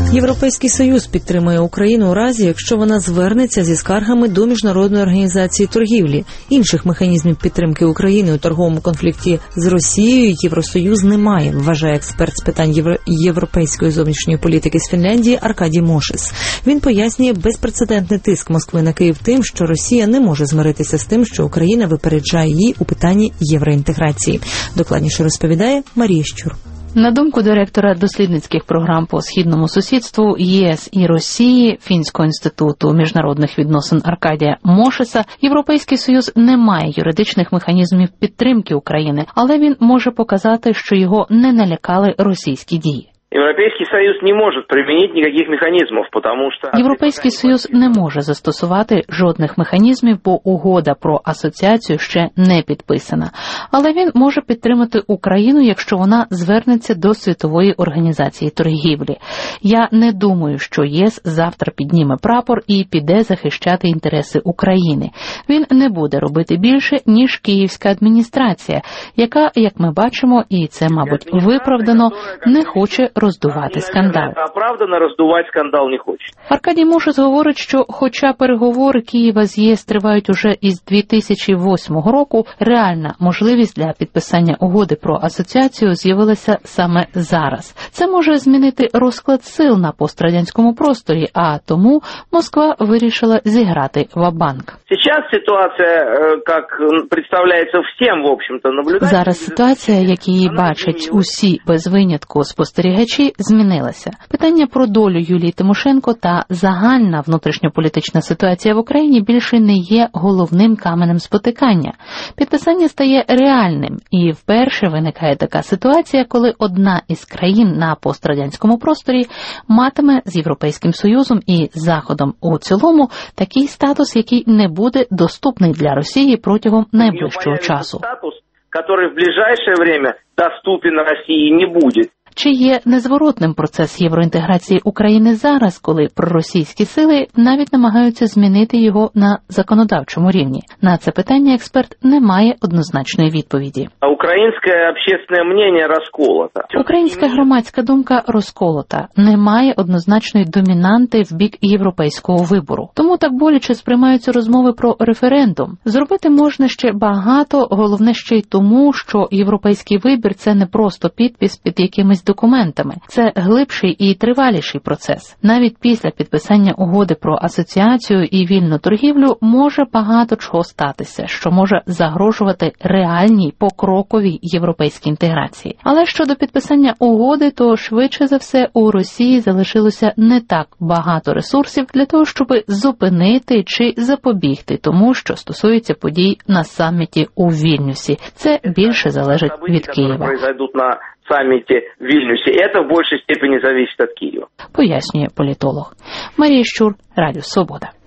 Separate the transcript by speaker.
Speaker 1: Європейський Союз підтримує Україну у разі, якщо вона звернеться зі скаргами до Міжнародної організації торгівлі. Інших механізмів підтримки України у торговому конфлікті з Росією Євросоюз не має, вважає експерт з питань європейської зовнішньої політики з Фінляндії Аркадій Мошис. Він пояснює безпрецедентний тиск Москви на Київ тим, що Росія не може змиритися з тим, що Україна випереджає її у питанні євроінтеграції. Докладніше розповідає Марія Щур.
Speaker 2: На думку директора дослідницьких програм по східному сусідству ЄС і Росії Фінського інституту міжнародних відносин Аркадія Мошиса, Європейський Союз не має юридичних механізмів підтримки України, але він може показати, що його не налякали російські дії.
Speaker 3: Європейський Союз не може примінити ніяких механізмів, тому що...
Speaker 2: Європейський Союз не може застосувати жодних механізмів, бо угода про асоціацію ще не підписана. Але він може підтримати Україну, якщо вона звернеться до Світової організації торгівлі. Я не думаю, що ЄС завтра підніме прапор і піде захищати інтереси України. Він не буде робити більше, ніж київська адміністрація, яка, як ми бачимо, і це, мабуть, виправдано, не хоче роздувати скандал.
Speaker 3: Оправдано роздувати скандал не хоче.
Speaker 2: Аркадій Мошис говорить, що хоча переговори Києва з ЄС тривають уже із 2008 року, реальна можливість для підписання угоди про асоціацію з'явилася саме зараз. Це може змінити розклад сил на пострадянському просторі, а тому Москва вирішила зіграти ва-банк.
Speaker 3: Зараз ситуація, як представляється всім, в общем-то, наблюдателям.
Speaker 2: Зараз ситуація, як її бачать усі без винятку спостерігачі, змінилася. Питання про долю Юлії Тимошенко та загальна внутрішньополітична ситуація в Україні більше не є головним каменем спотикання. Підписання стає реальним, і вперше виникає така ситуація, коли одна із країн на пострадянському просторі матиме з Європейським Союзом і Заходом у цілому такий статус, який не буде доступний для Росії протягом найближчого часу.
Speaker 3: Статус, який в ближайшее время доступен Росії не буде.
Speaker 2: Чи є незворотним процес євроінтеграції України зараз, коли проросійські сили навіть намагаються змінити його на законодавчому рівні? На це питання експерт не має однозначної відповіді.
Speaker 3: Українське общественне мнення розколото.
Speaker 2: Українська громадська думка розколота. Немає однозначної домінанти в бік європейського вибору. Тому так боляче сприймаються розмови про референдум. Зробити можна ще багато, головне ще й тому, що європейський вибір – це не просто підпис під якимись документами. Це глибший і триваліший процес. Навіть після підписання угоди про асоціацію і вільну торгівлю може багато чого статися, що може загрожувати реальній покроковій європейській інтеграції. Але щодо підписання угоди, то швидше за все у Росії залишилося не так багато ресурсів для того, щоб зупинити чи запобігти тому, що стосується подій на саміті у Вільнюсі. Це більше залежить від Києва.
Speaker 3: Саміті в Вільнюсі. Це в більшій степені залежить від Києва.
Speaker 2: Пояснює політолог. Марія Щур, Радіо Свобода.